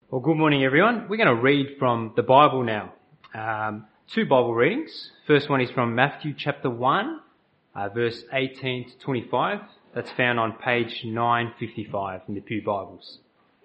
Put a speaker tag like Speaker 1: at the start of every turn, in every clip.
Speaker 1: Well, good morning, everyone. We're going to read from the Bible now. Two Bible readings. First one is from Matthew chapter 1, verse 18 to 25. That's found on page 955 in the Pew Bibles.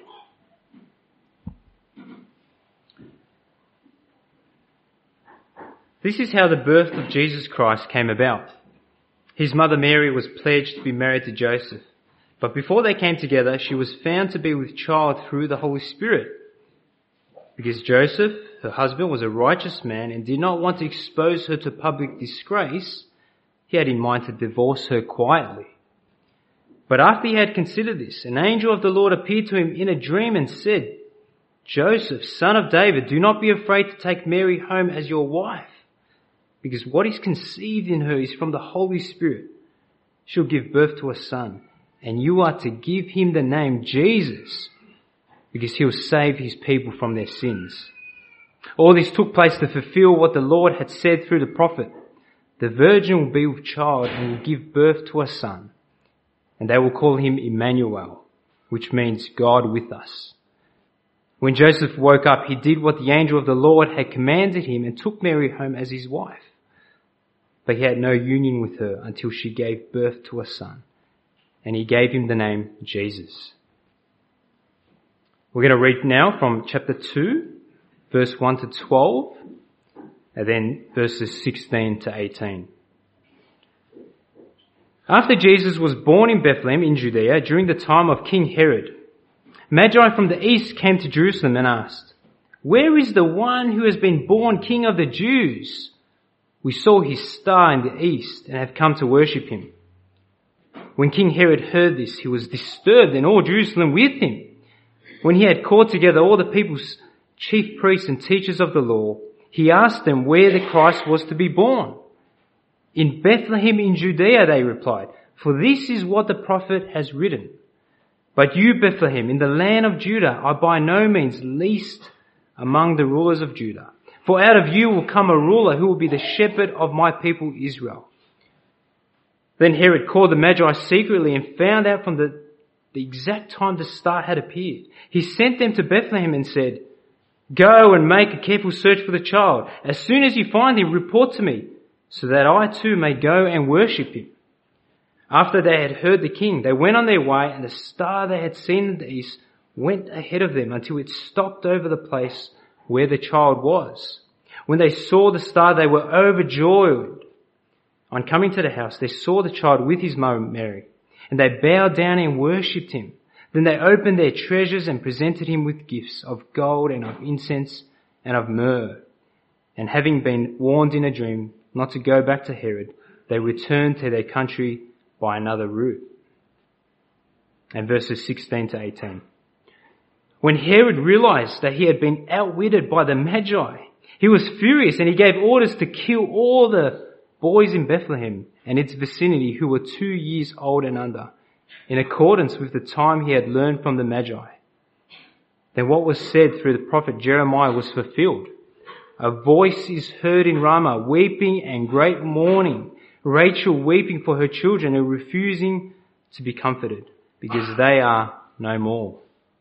Speaker 1: This is how the birth of Jesus Christ came about. His mother Mary was pledged to be married to Joseph. But before they came together, she was found to be with child through the Holy Spirit. Because Joseph, her husband, was a righteous man and did not want to expose her to public disgrace, he had in mind to divorce her quietly. But after he had considered this, an angel of the Lord appeared to him in a dream and said, "Joseph, son of David, do not be afraid to take Mary home as your wife, because what is conceived in her is from the Holy Spirit. She'll give birth to a son, and you are to give him the name Jesus, because he'll save his people from their sins." All this took place to fulfill what the Lord had said through the prophet. The virgin will be with child and will give birth to a son, and they will call him Emmanuel, which means God with us. When Joseph woke up, he did what the angel of the Lord had commanded him and took Mary home as his wife. But he had no union with her until she gave birth to a son, and he gave him the name Jesus. We're going to read now from chapter 2, verse 1 to 12, and then verses 16 to 18. After Jesus was born in Bethlehem in Judea during the time of King Herod, Magi from the east came to Jerusalem and asked, "Where is the one who has been born King of the Jews? We saw his star in the east and have come to worship him." When King Herod heard this, he was disturbed, and all Jerusalem with him. When he had called together all the people's chief priests and teachers of the law, he asked them where the Christ was to be born. "In Bethlehem in Judea," they replied, "for this is what the prophet has written. But you, Bethlehem, in the land of Judah, are by no means least among the rulers of Judah. For out of you will come a ruler who will be the shepherd of my people Israel." Then Herod called the Magi secretly and found out from the exact time the star had appeared. He sent them to Bethlehem and said, "Go and make a careful search for the child. As soon as you find him, report to me, so that I too may go and worship him." After they had heard the king, they went on their way, and the star they had seen in the east went ahead of them until it stopped over the place where the child was. When they saw the star, they were overjoyed. On coming to the house, they saw the child with his mother Mary, and they bowed down and worshipped him. Then they opened their treasures and presented him with gifts of gold and of incense and of myrrh. And having been warned in a dream not to go back to Herod, they returned to their country by another route. And verses 16 to 18. When Herod realized that he had been outwitted by the Magi, he was furious, and he gave orders to kill all the boys in Bethlehem and its vicinity who were 2 years old and under, in accordance with the time he had learned from the Magi. Then what was said through the prophet Jeremiah was fulfilled. "A voice is heard in Ramah, weeping and great mourning, Rachel weeping for her children and refusing to be comforted, because they are no more."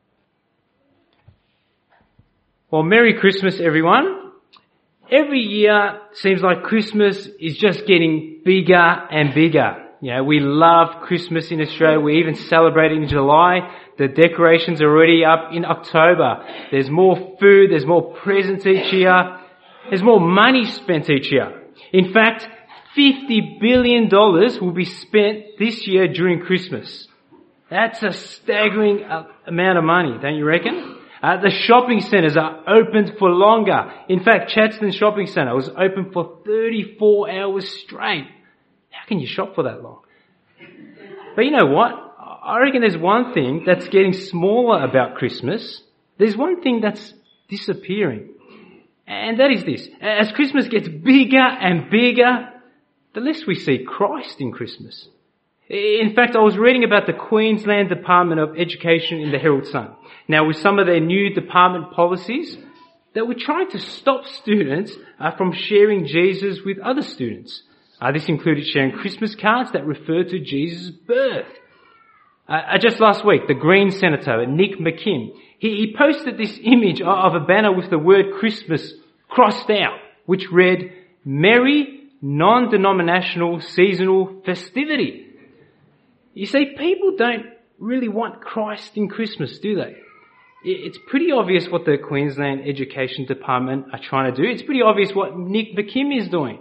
Speaker 1: Well, Merry Christmas, everyone. Every year seems like Christmas is just getting bigger and bigger. You know, we love Christmas in Australia. We even celebrate it in July. The decorations are already up in October. There's more food, there's more presents each year. There's more money spent each year. In fact, $50 billion will be spent this year during Christmas. That's a staggering amount of money, don't you reckon? The shopping centres are opened for longer. In fact, Chadstone Shopping Centre was open for 34 hours straight. How can you shop for that long? But you know what? I reckon there's one thing that's getting smaller about Christmas. There's one thing that's disappearing. And that is this. As Christmas gets bigger and bigger, the less we see Christ in Christmas. In fact, I was reading about the Queensland Department of Education in the Herald Sun. Now, with some of their new department policies, they were trying to stop students from sharing Jesus with other students. This included sharing Christmas cards that referred to Jesus' birth. Just last week, the Green Senator, Nick McKim, he posted this image of a banner with the word Christmas crossed out, which read, Merry Non-Denominational Seasonal Festivity. You see, people don't really want Christ in Christmas, do they? It's pretty obvious what the Queensland Education Department are trying to do. It's pretty obvious what Nick McKim is doing.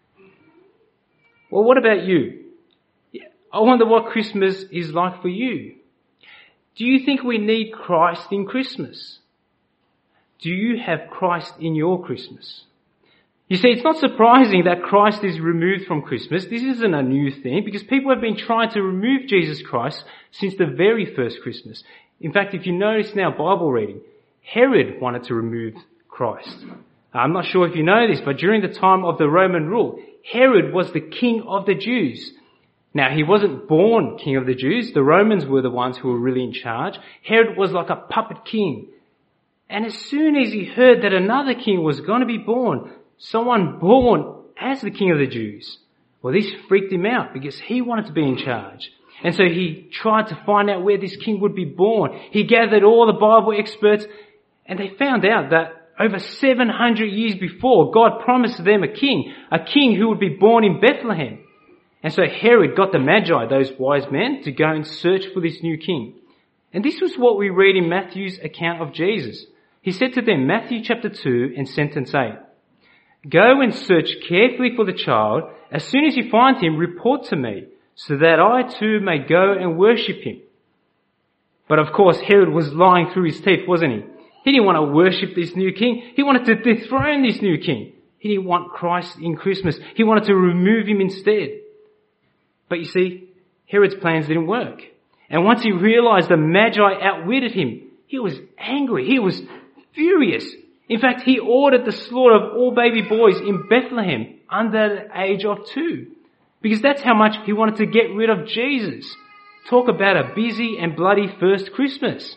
Speaker 1: Well, what about you? I wonder what Christmas is like for you. Do you think we need Christ in Christmas? Do you have Christ in your Christmas? You see, it's not surprising that Christ is removed from Christmas. This isn't a new thing because people have been trying to remove Jesus Christ since the very first Christmas. In fact, if you notice in our Bible reading, Herod wanted to remove Christ. I'm not sure if you know this, but during the time of the Roman rule, Herod was the king of the Jews. Now, he wasn't born king of the Jews. The Romans were the ones who were really in charge. Herod was like a puppet king. And as soon as he heard that another king was going to be born, someone born as the king of the Jews, well, this freaked him out because he wanted to be in charge. And so he tried to find out where this king would be born. He gathered all the Bible experts, and they found out that over 700 years before, God promised them a king who would be born in Bethlehem. And so Herod got the Magi, those wise men, to go and search for this new king. And this was what we read in Matthew's account of Jesus. He said to them, Matthew chapter 2 and sentence 8, Go and search carefully for the child. As soon as you find him, report to me, so that I too may go and worship him. But of course, Herod was lying through his teeth, wasn't he? He didn't want to worship this new king. He wanted to dethrone this new king. He didn't want Christ in Christmas. He wanted to remove him instead. But you see, Herod's plans didn't work. And once he realized the Magi outwitted him, he was angry. He was furious. In fact, he ordered the slaughter of all baby boys in Bethlehem under the age of 2. Because that's how much he wanted to get rid of Jesus. Talk about a busy and bloody first Christmas.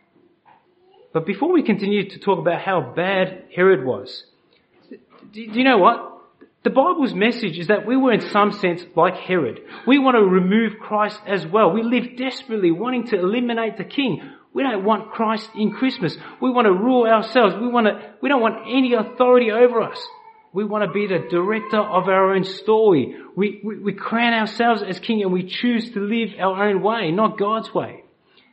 Speaker 1: But before we continue to talk about how bad Herod was, do you know what? The Bible's message is that we were in some sense like Herod. We want to remove Christ as well. We live desperately wanting to eliminate the king. We don't want Christ in Christmas. We want to rule ourselves. We don't want any authority over us. We want to be the director of our own story. We crown ourselves as king and we choose to live our own way, not God's way.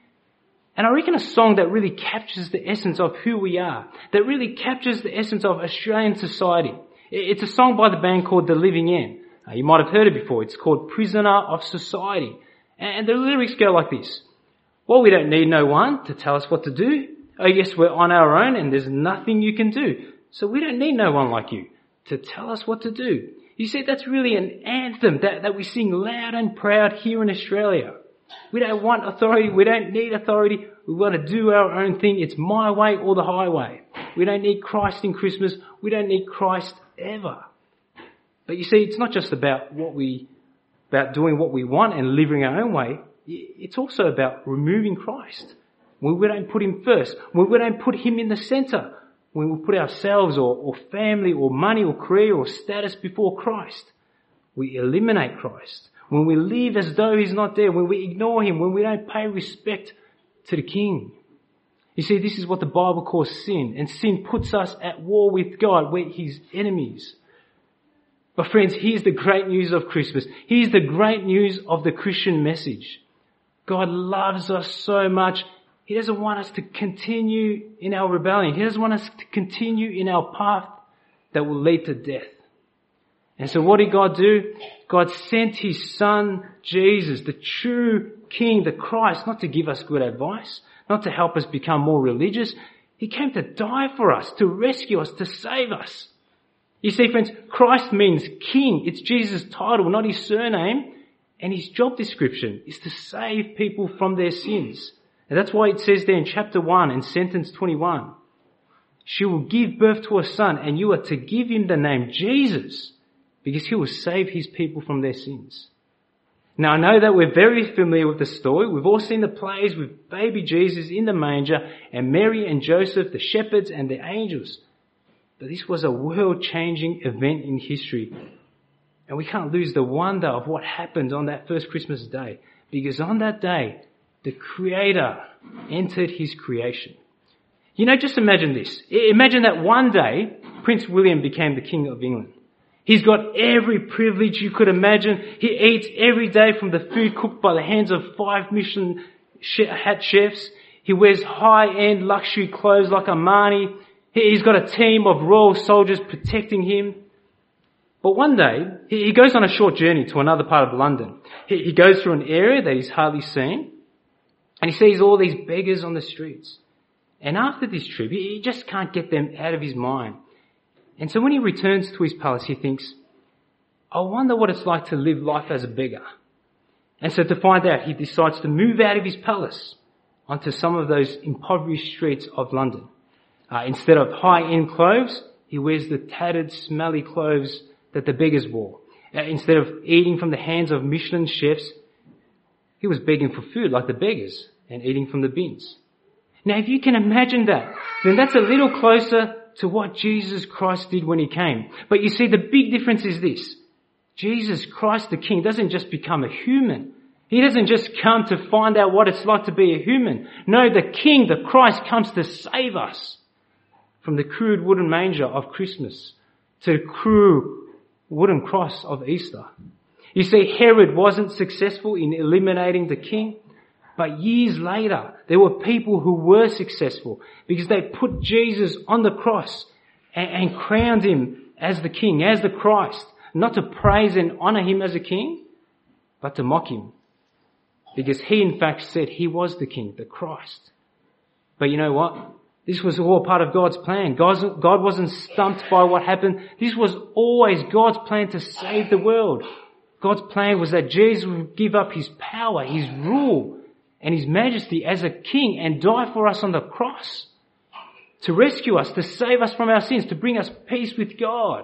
Speaker 1: And I reckon a song that really captures the essence of who we are, that really captures the essence of Australian society. It's a song by the band called The Living End. You might have heard it before. It's called Prisoner of Society. And the lyrics go like this. Well, we don't need no one to tell us what to do. Oh yes, we're on our own and there's nothing you can do. So we don't need no one like you to tell us what to do. You see, that's really an anthem that we sing loud and proud here in Australia. We don't want authority. We don't need authority. We want to do our own thing. It's my way or the highway. We don't need Christ in Christmas. We don't need Christ ever. But you see, it's not just about doing what we want and living our own way. It's also about removing Christ. When we don't put him first, when we don't put him in the center, when we put ourselves or family or money or career or status before Christ, we eliminate Christ. When we live as though he's not there, when we ignore him, when we don't pay respect to the king. You see, this is what the Bible calls sin, and sin puts us at war with God. We're his enemies. But friends, here's the great news of Christmas. Here's the great news of the Christian message. God loves us so much. He doesn't want us to continue in our rebellion. He doesn't want us to continue in our path that will lead to death. And so what did God do? God sent his son, Jesus, the true King, the Christ, not to give us good advice, not to help us become more religious. He came to die for us, to rescue us, to save us. You see, friends, Christ means King. It's Jesus' title, not his surname. And his job description is to save people from their sins. And that's why it says there in chapter 1 and sentence 21, she will give birth to a son and you are to give him the name Jesus because he will save his people from their sins. Now I know that we're very familiar with the story. We've all seen the plays with baby Jesus in the manger and Mary and Joseph, the shepherds and the angels. But this was a world-changing event in history. And we can't lose the wonder of what happened on that first Christmas day. Because on that day, the Creator entered his creation. You know, just imagine this. Imagine that one day Prince William became the King of England. He's got every privilege you could imagine. He eats every day from the food cooked by the hands of 5 Michelin hat chefs. He wears high-end luxury clothes like Armani. He's got a team of royal soldiers protecting him. But one day, he goes on a short journey to another part of London. He goes through an area that he's hardly seen, and he sees all these beggars on the streets. And after this trip, he just can't get them out of his mind. And so when he returns to his palace, he thinks, I wonder what it's like to live life as a beggar. And so to find out, he decides to move out of his palace onto some of those impoverished streets of London. Instead of high-end clothes, he wears the tattered, smelly clothes that the beggars wore. Instead of eating from the hands of Michelin chefs, he was begging for food like the beggars and eating from the bins. Now, if you can imagine that, then that's a little closer to what Jesus Christ did when he came. But you see, the big difference is this. Jesus Christ the King doesn't just become a human. He doesn't just come to find out what it's like to be a human. No, the King, the Christ, comes to save us from the crude wooden manger of Christmas to the crude wooden cross of Easter. You see, Herod wasn't successful in eliminating the king, but years later, there were people who were successful because they put Jesus on the cross and crowned him as the king, as the Christ, not to praise and honor him as a king, but to mock him. Because he in fact said he was the king, the Christ. But you know what? This was all part of God's plan. God wasn't stumped by what happened. This was always God's plan to save the world. God's plan was that Jesus would give up his power, his rule, and his majesty as a king and die for us on the cross. To rescue us, to save us from our sins, to bring us peace with God.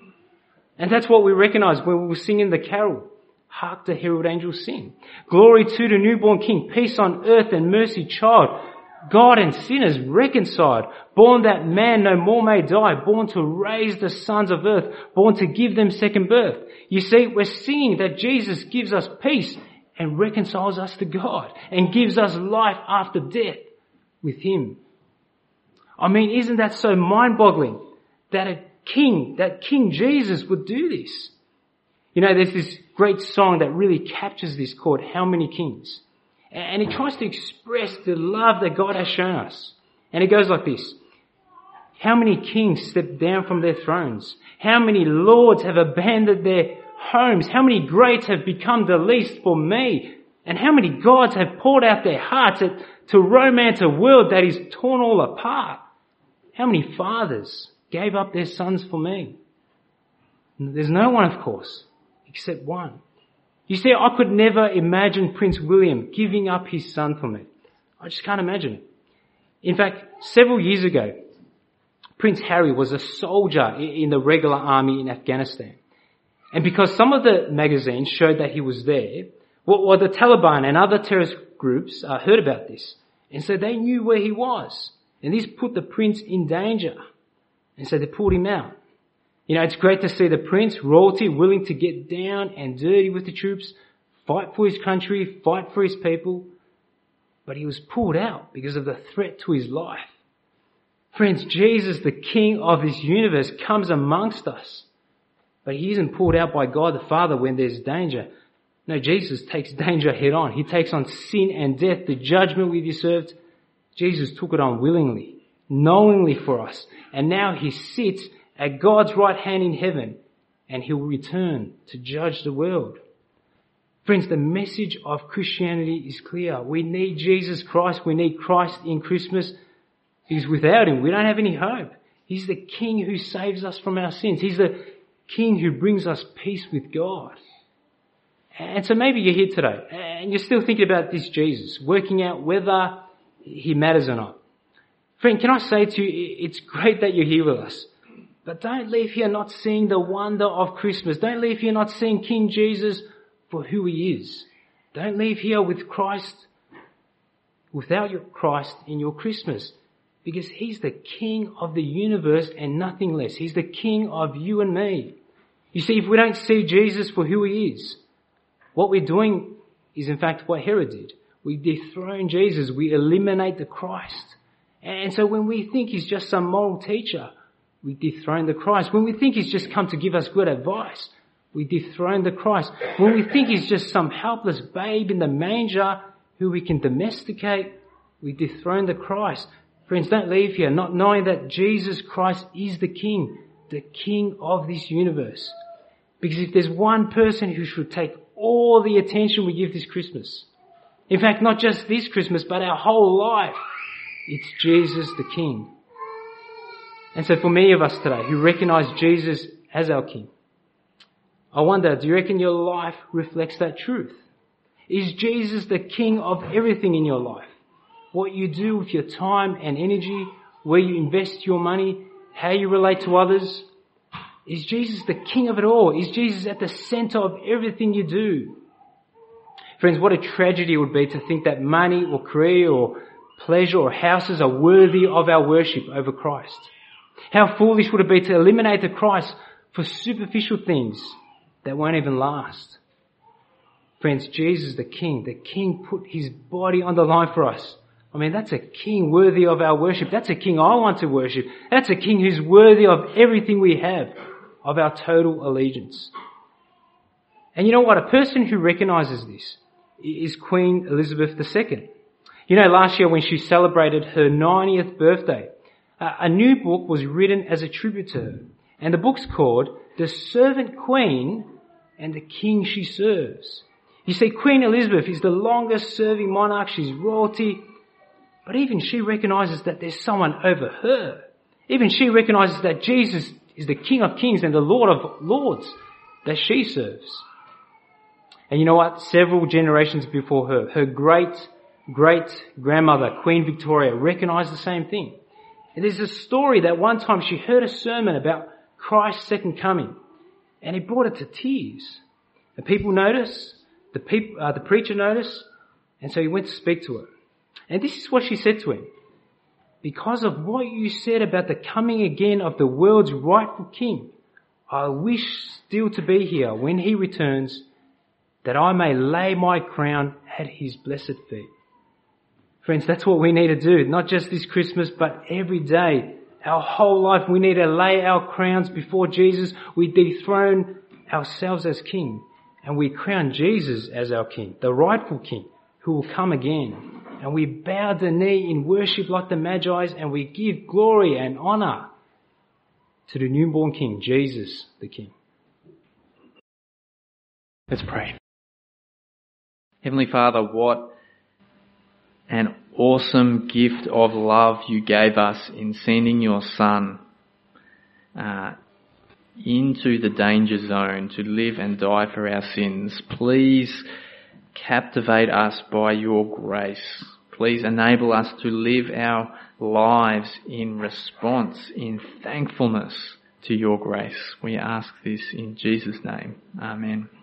Speaker 1: And that's what we recognize when we were singing the carol. Hark the herald angels sing. Glory to the newborn king, peace on earth and mercy child. God and sinners reconciled, born that man no more may die, born to raise the sons of earth, born to give them second birth. You see, we're singing that Jesus gives us peace and reconciles us to God and gives us life after death with him. I mean, isn't that so mind-boggling that King Jesus would do this? You know, there's this great song that really captures this called How Many Kings? And it tries to express the love that God has shown us. And it goes like this. How many kings stepped down from their thrones? How many lords have abandoned their homes? How many greats have become the least for me? And how many gods have poured out their hearts to romance a world that is torn all apart? How many fathers gave up their sons for me? There's no one, of course, except one. You see, I could never imagine Prince William giving up his son for me. I just can't imagine it. In fact, several years ago, Prince Harry was a soldier in the regular army in Afghanistan. And because some of the magazines showed that he was there, well, the Taliban and other terrorist groups heard about this. And so they knew where he was. And this put the prince in danger. And so they pulled him out. You know, it's great to see the prince, royalty, willing to get down and dirty with the troops, fight for his country, fight for his people. But he was pulled out because of the threat to his life. Friends, Jesus, the King of this universe, comes amongst us. But he isn't pulled out by God the Father when there's danger. No, Jesus takes danger head on. He takes on sin and death, the judgment we deserved. Jesus took it on willingly, knowingly for us. And now he sits at God's right hand in heaven, and he'll return to judge the world. Friends, the message of Christianity is clear. We need Jesus Christ. We need Christ in Christmas, because without him, we don't have any hope. He's the King who saves us from our sins. He's the King who brings us peace with God. And so maybe you're here today, and you're still thinking about this Jesus, working out whether he matters or not. Friend, can I say to you, it's great that you're here with us. But don't leave here not seeing the wonder of Christmas. Don't leave here not seeing King Jesus for who he is. Don't leave here with Christ, without your Christ in your Christmas. Because he's the King of the universe and nothing less. He's the King of you and me. You see, if we don't see Jesus for who he is, what we're doing is in fact what Herod did. We dethrone Jesus. We eliminate the Christ. And so when we think he's just some moral teacher, we dethrone the Christ. When we think he's just come to give us good advice, we dethrone the Christ. When we think he's just some helpless babe in the manger who we can domesticate, we dethrone the Christ. Friends, don't leave here not knowing that Jesus Christ is the King of this universe. Because if there's one person who should take all the attention we give this Christmas, in fact, not just this Christmas, but our whole life, it's Jesus the King. And so for many of us today who recognize Jesus as our King, I wonder, do you reckon your life reflects that truth? Is Jesus the King of everything in your life? What you do with your time and energy, where you invest your money, how you relate to others? Is Jesus the King of it all? Is Jesus at the center of everything you do? Friends, what a tragedy it would be to think that money or career or pleasure or houses are worthy of our worship over Christ. How foolish would it be to eliminate the Christ for superficial things that won't even last? Friends, Jesus the King put his body on the line for us. I mean, that's a King worthy of our worship. That's a King I want to worship. That's a King who's worthy of everything we have, of our total allegiance. And you know what? A person who recognizes this is Queen Elizabeth II. You know, last year when she celebrated her 90th birthday, a new book was written as a tribute to her. And the book's called The Servant Queen and the King She Serves. You see, Queen Elizabeth is the longest serving monarch. She's royalty. But even she recognizes that there's someone over her. Even she recognizes that Jesus is the King of Kings and the Lord of Lords that she serves. And you know what? Several generations before her, her great-great-grandmother, Queen Victoria, recognized the same thing. And there's a story that one time she heard a sermon about Christ's second coming, and it brought her to tears. The people noticed, the preacher noticed, and so he went to speak to her. And this is what she said to him. Because of what you said about the coming again of the world's rightful King, I wish still to be here when he returns, that I may lay my crown at his blessed feet. Friends, that's what we need to do, not just this Christmas, but every day. Our whole life, we need to lay our crowns before Jesus. We dethrone ourselves as King, and we crown Jesus as our King, the rightful King, who will come again. And we bow the knee in worship like the Magi, and we give glory and honor to the newborn King, Jesus the King. Let's pray.
Speaker 2: Heavenly Father, what an awesome gift of love you gave us in sending your Son into the danger zone to live and die for our sins. Please captivate us by your grace. Please enable us to live our lives in response, in thankfulness to your grace. We ask this in Jesus' name. Amen.